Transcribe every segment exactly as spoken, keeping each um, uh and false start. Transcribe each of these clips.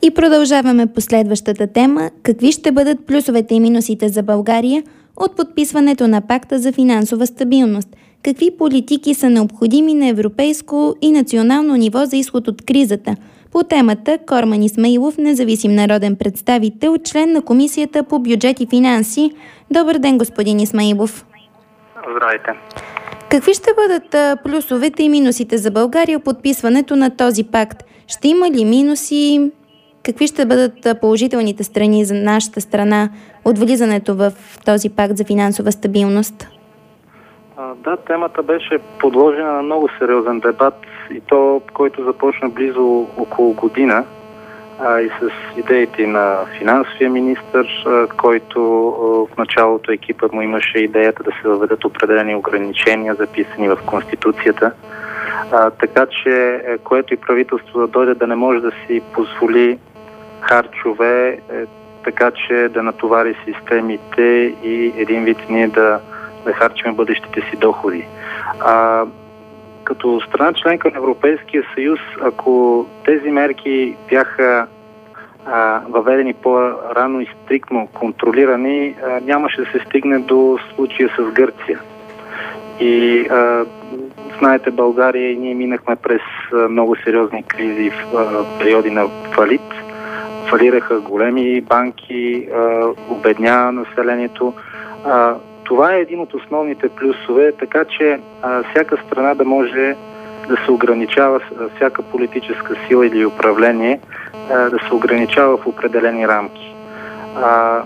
И продължаваме по следващата тема. Какви ще бъдат плюсовете и минусите за България от подписването на пакта за финансова стабилност? Какви политики са необходими на европейско и национално ниво за изход от кризата? По темата Корман Исмаилов, независим народен представител, член на Комисията по бюджет и финанси. Добър ден, господин Исмаилов. Здравейте. Какви ще бъдат плюсовете и минусите за България от подписването на този пакт? Ще има ли минуси? Какви ще бъдат положителните страни за нашата страна от влизането в този пакт за финансова стабилност? Да, темата беше подложена на много сериозен дебат и то, който започна близо около година а, и с идеите на финансовия министър, а, който а, в началото екипа му имаше идеята да се въведат определени ограничения, записани в Конституцията. А, така че, което и правителство да дойде да не може да си позволи харчове, е, така че да натовари системите и един вид ние да, да харчим бъдещите си доходи. А, като страна членка на Европейския съюз, ако тези мерки бяха а, въведени по-рано и стриктно контролирани, а, нямаше да се стигне до случая с Гърция. И а, знаете, България и ние минахме през а, много сериозни кризи в а, периоди на фалит. Фалираха големи банки, а, обедня населението. А, това е един от основните плюсове, така че а, всяка страна да може да се ограничава, всяка политическа сила или управление а, да се ограничава в определени рамки. А,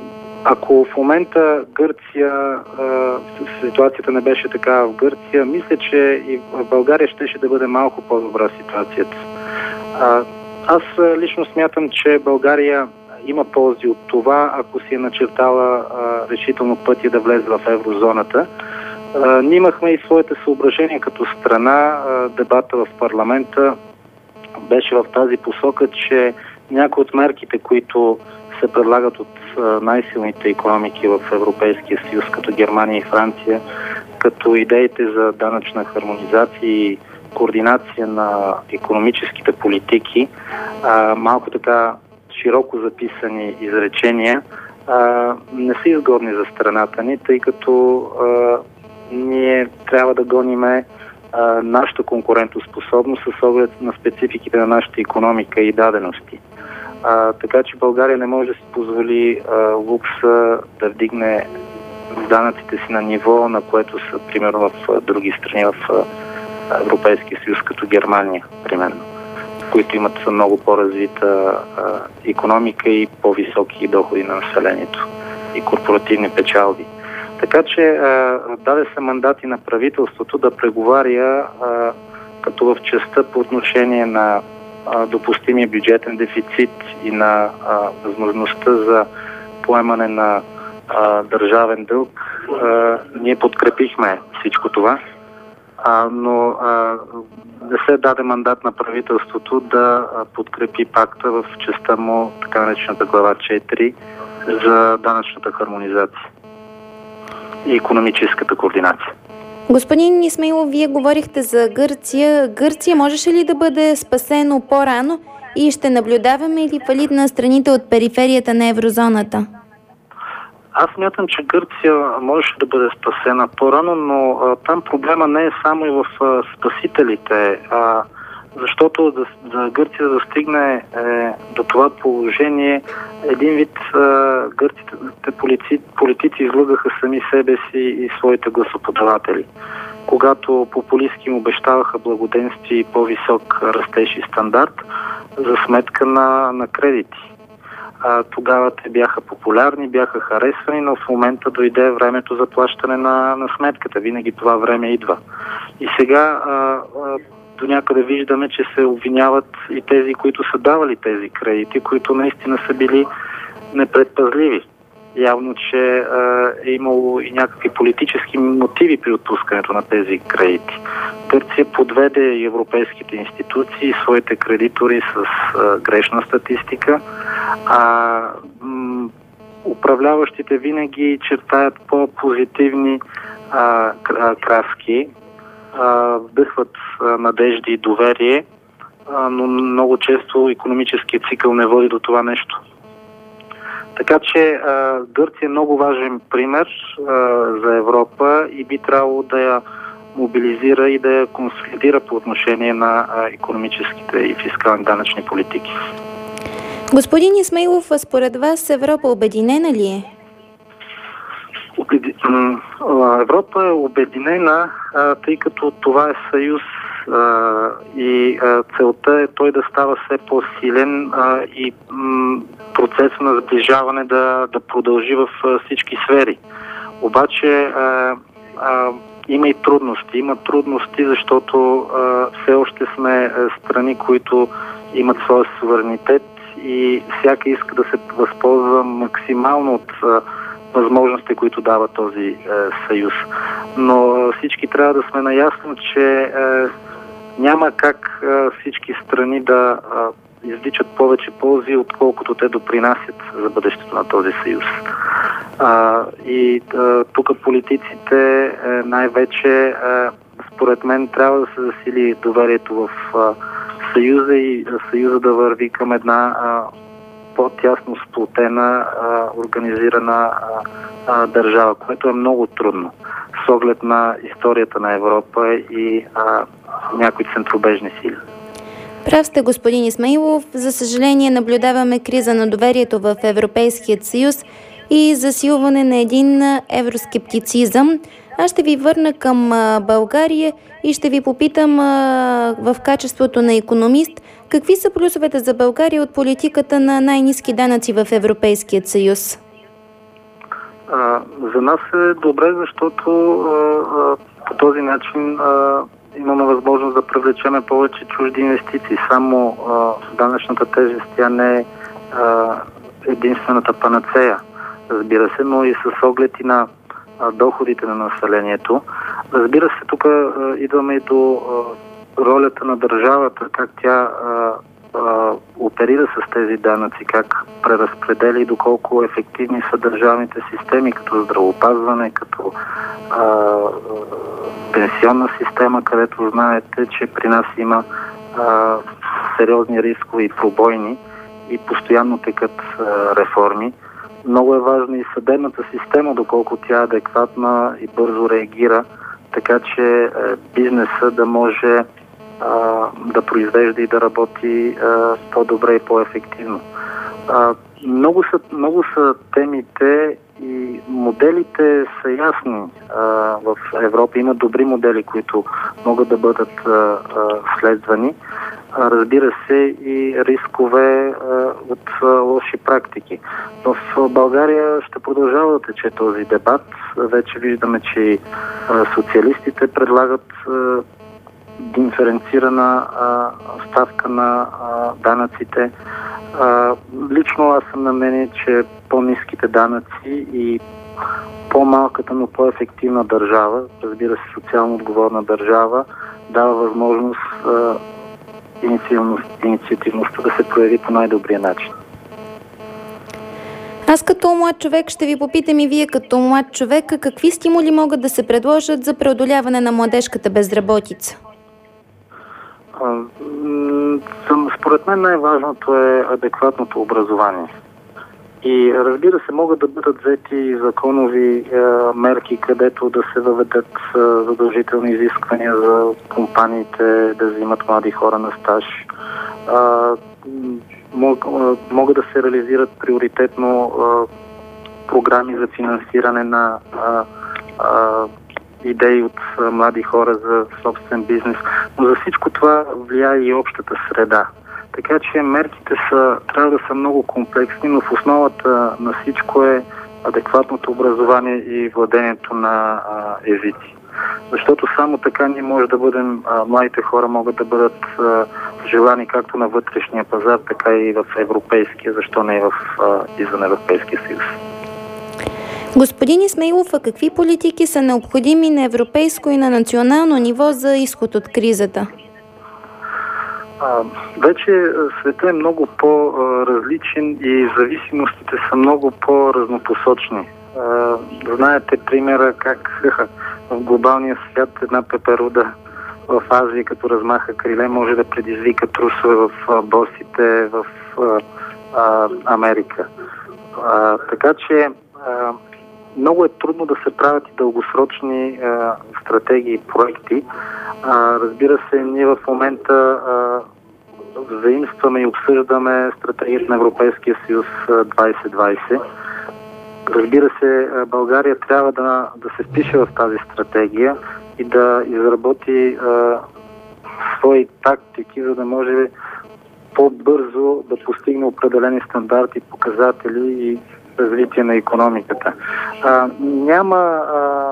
ако в момента Гърция, а, ситуацията не беше така в Гърция, мисля, че и в България щеше да бъде малко по-добра ситуацията. А, Аз лично смятам, че България има ползи от това, ако си е начертала а, решително пътя да влезе в еврозоната. А, ние имахме и своите съображения като страна. А, дебата в парламента беше в тази посока, че някои от мерките, които се предлагат от а, най-силните икономики в Европейския съюз, като Германия и Франция, като идеите за данъчна хармонизация и координация на икономическите политики, а, малко така широко записани изречения, а, не са изгодни за страната ни, тъй като а, ние трябва да гониме а, нашата конкурентоспособност с оглед на спецификите на нашата икономика и дадености. А, така че България не може да си позволи а, лукса да вдигне данъците си на ниво, на което са, примерно, в а, други страни в а, Европейския съюз, като Германия, примерно, които имат много по-развита а, икономика и по-високи доходи на населението и корпоративни печалби. Така че а, даде се мандати на правителството да преговаря а, като в частта по отношение на а, допустимия бюджетен дефицит и на а, възможността за поемане на а, държавен дълг. А, ние подкрепихме всичко това. А, но а, не се даде мандат на правителството да а, подкрепи пакта в частта му, така наречената глава четири, за данъчната хармонизация и икономическата координация. Господин Исмаилов, вие говорихте за Гърция. Гърция можеше ли да бъде спасено по-рано и ще наблюдаваме ли фалит на страните от периферията на еврозоната? Аз смятам, че Гърция можеше да бъде спасена по-рано, но а, там проблема не е само и в а, спасителите, а, защото да, да Гърция да стигне е, до това положение, един вид а, гърците политици, политици излъгаха сами себе си и своите гласоподаватели. Когато популистки им обещаваха благоденствие и по-висок растеж и стандарт за сметка на, на кредити. А, тогава те бяха популярни, бяха харесвани, но в момента дойде времето за плащане на, на сметката. Винаги това време идва. И сега а, а, до някъде виждаме, че се обвиняват и тези, които са давали тези кредити, които наистина са били непредпазливи. Явно, че а, е имало и някакви политически мотиви при отпускането на тези кредити. Гърция подведе европейските институции, своите кредитори с а, грешна статистика, а м- управляващите винаги чертаят по-позитивни а, краски, а, вдъхват а, надежди и доверие, а, но много често икономическият цикъл не води до това нещо. Така че а, Гърция е много важен пример а, за Европа и би трябвало да я мобилизира и да я консолидира по отношение на а, икономическите и фискални данъчни политики. Господин Исмаилов, според вас Европа обединена ли е? Европа е обединена, тъй като това е съюз и целта е той да става все по-силен и процесът на сближаване да, да продължи в всички сфери. Обаче има и трудности. Има трудности, защото все още сме страни, които имат своя суверенитет и всяка иска да се възползва максимално от възможности, които дава този е, съюз. Но е, всички трябва да сме наясно, че е, няма как е, всички страни да е, извличат повече ползи, отколкото те допринасят за бъдещето на този съюз. А, и е, тук политиците е, най-вече, е, според мен, трябва да се засили доверието в е, съюза и съюза да върви към една е, по-тясно сплотена, а, организирана а, а, държава, което е много трудно с оглед на историята на Европа и а, някои центробежни сили. Прав сте, господин Исмаилов. За съжаление наблюдаваме криза на доверието в Европейският съюз и засилване на един евроскептицизъм. Аз ще ви върна към а, България и ще ви попитам а, в качеството на икономист, какви са плюсовете за България от политиката на най-ниски данъци в Европейският съюз? А, за нас е добре, защото а, а, по този начин а, имаме възможност да привлечеме повече чужди инвестиции. Само а, данъчната тежест, тя не е а, единствената панацея, разбира се, но и с оглед и на а, доходите на населението. Разбира се, тук а, идваме и до а, ролята на държавата, как тя а, а, оперира с тези данъци, как преразпределя и доколко ефективни са държавните системи, като здравеопазване, като а, а, пенсионна система, където знаете, че при нас има а, сериозни рискови и пробойни и постоянно текат а, реформи. Много е важна и съдебната система, доколко тя е адекватна и бързо реагира, така че е, бизнеса да може а, да произвежда и да работи а, по-добре и по-ефективно. А, много, са, много са темите и моделите са ясни. А, в Европа има добри модели, които могат да бъдат а, а, следвани. А, разбира се, и рискове а, от а, лоши практики. В България ще продължава да тече този дебат. Вече виждаме, че а, социалистите предлагат а, диференцирана а, ставка на а, данъците. А, лично аз съм на мнение, че по-ниските данъци и по-малката, но по-ефективна държава, разбира се, социално отговорна държава, дава възможност а, инициативността да се прояви по най-добрия начин. Аз като млад човек ще ви попитам и вие като млад човек, какви стимули могат да се предложат за преодоляване на младежката безработица? Според мен най-важното е адекватното образование. И разбира се, могат да бъдат взети законови е, мерки, където да се въведат е, задължителни изисквания за компаниите да взимат млади хора на стаж. Е, мог, е, могат да се реализират приоритетно е, програми за финансиране на е, е, идеи от е, млади хора за собствен бизнес. Но за всичко това влияе и общата среда. Така че мерките са, трябва да са много комплексни, но в основата на всичко е адекватното образование и владението на а, езици. Защото само така ние може да бъдем, а, младите хора могат да бъдат а, желани както на вътрешния пазар, така и в европейския, защо не и в а, извън Европейския съюз. Господин Исмаилов, а какви политики са необходими на европейско и на национално ниво за изход от кризата? А, вече света е много по-различен и зависимостите са много по-разнопосочни. А, знаете примера как в глобалния свят една пеперуда в Азия, като размаха криле, може да предизвика трусове в борсите в а, Америка. А, така че а, много е трудно да се правят и дългосрочни а, стратегии и проекти. А, разбира се, ние в момента а, заимстваме и обсъждаме стратегията на Европейския съюз двайсет двайсет. Разбира се, България трябва да, да се впише в тази стратегия и да изработи а, свои тактики, за да може по-бързо да постигне определени стандарти, показатели и развитие на икономиката. А, няма а,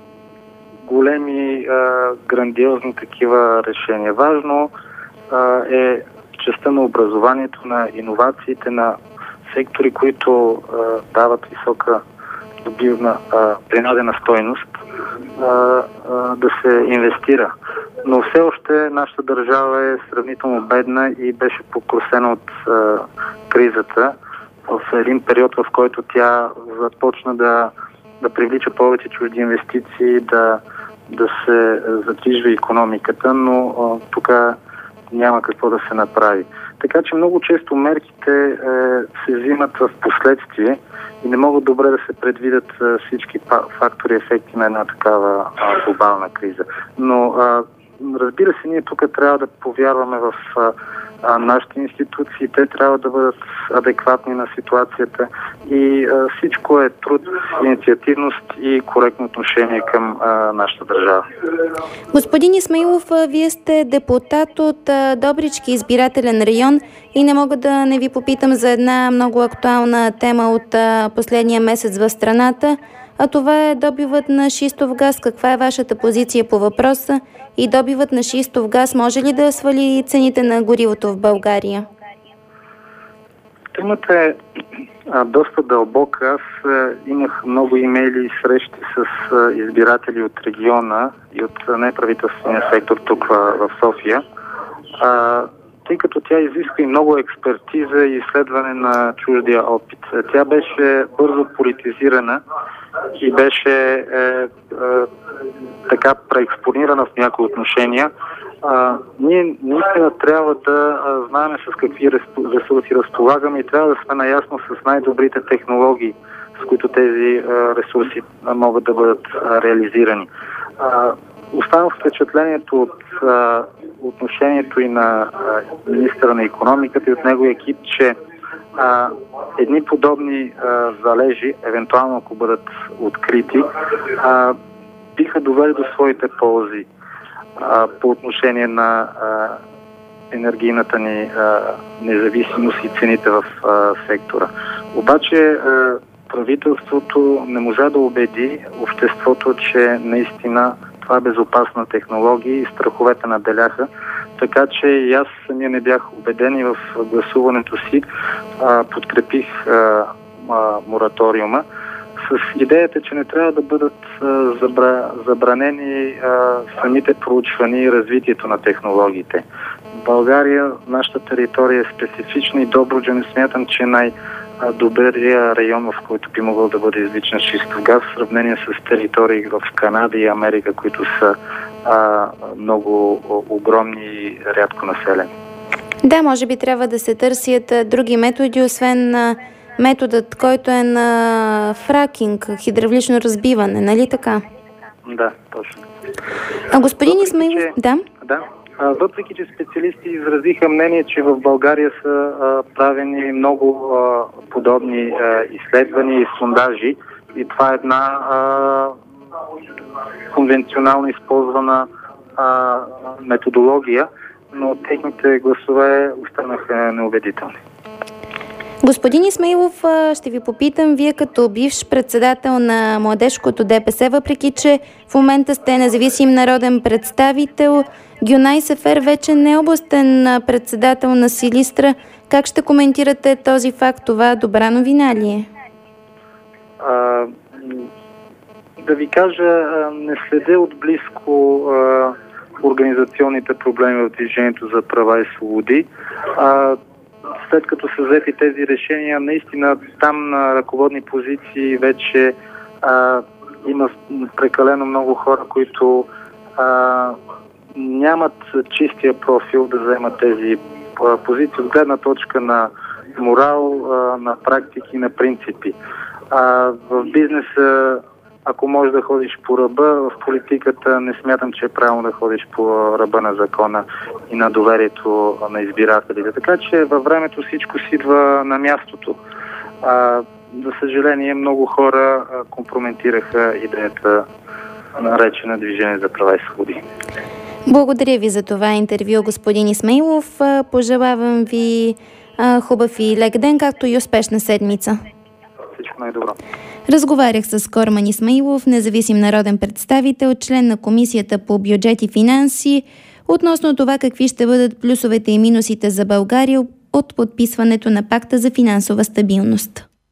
големи а, грандиозни такива решения. Важно а, е частта на образованието, на иновациите, на сектори, които а, дават висока добивна а, принадена стойност, а, а, да се инвестира. Но все още нашата държава е сравнително бедна и беше покрусена от а, кризата в един период, в който тя започна да, да привлича повече чужди инвестиции, да, да се задвижва икономиката, но а, тук няма какво да се направи. Така че много често мерките е, се взимат в последствие и не могат добре да се предвидят е, всички фактори, ефекти на една такава а, глобална криза. Но а, разбира се, ние тук трябва да повярваме в а, а, нашите институции. Те трябва да бъдат адекватни на ситуацията и а, всичко е труд, инициативност и коректно отношение към а, нашата държава. Господин Исмаилов, вие сте депутат от а, Добрички избирателен район и не мога да не ви попитам за една много актуална тема от а, последния месец в страната, а това е добивът на шистов газ. Каква е вашата позиция по въпроса? И добивът на шистов газ може ли да свали цените на горивото в България? Темата е а, доста дълбока. Аз а, имах много имейли и срещи с а, избиратели от региона и от а, неправителствения сектор тук а, в София. А, тъй като тя изисква и много експертиза и изследване на чуждия опит. Тя беше бързо политизирана и беше е, е, така преекспонирана в някои отношения. А, ние наистина трябва да а, знаем с какви ресурси разполагаме и трябва да сме наясно с най-добрите технологии, с които тези а, ресурси а, могат да бъдат а, реализирани. А, Оставам впечатлението от а, отношението и на а, министъра на икономиката и от неговия екип, че а, едни подобни а, залежи, евентуално ако бъдат открити, а, биха довели до своите ползи а, по отношение на а, енергийната ни а, независимост и цените в а, сектора. Обаче а, правителството не можа да убеди обществото, че наистина това е безопасна технология и страховете наделяха. Така че и аз самия не бях убеден и в гласуването си а, подкрепих а, а, мораториума с идеята, че не трябва да бъдат а, забра, забранени а, самите проучвания и развитието на технологиите. В България, нашата територия е специфична и Добруджа не смятам, че е най- добрия район, в който би могъл да бъде извличан шистов газ, в сравнение с територии в Канада и Америка, които са а, много огромни и рядко населени. Да, може би трябва да се търсят други методи, освен методът, който е на фракинг, хидравлично разбиване, нали така? Да, точно. А господин Исмаилов, че... да? Да. Въпреки че специалисти изразиха мнение, че в България са а, правени много а, подобни а, изследвания и сондажи и това е една а, конвенционално използвана а, методология, но техните гласове останаха неубедителни. Господин Исмаилов, ще ви попитам, вие като бивш председател на младежкото ДПС, въпреки че в момента сте независим народен представител, Гюнай Сефер вече не е областен председател на Силистра. Как ще коментирате този факт? Това добра новина ли е? А, да ви кажа, не следя отблизко а, организационните проблеми в Движението за права и свободи. А, след като са взети тези решения, наистина там на ръководни позиции вече а, има прекалено много хора, които а, нямат чистия профил да вземат тези позиции от гледна точка на морал, на практики, на принципи. А в бизнеса, ако можеш да ходиш по ръба, в политиката не смятам, че е правилно да ходиш по ръба на закона и на доверието на избирателите. Така че във времето всичко си идва на мястото. А, за съжаление, много хора компрометираха идеята, наречена Движение за права и свободи. Благодаря ви за това интервю, господин Исмаилов. Пожелавам ви а, хубав и лек ден, както и успешна седмица. Всичко най-добро. Разговарях с Корман Исмаилов, независим народен представител, член на Комисията по бюджет и финанси, относно това какви ще бъдат плюсовете и минусите за България от подписването на Пакта за финансова стабилност.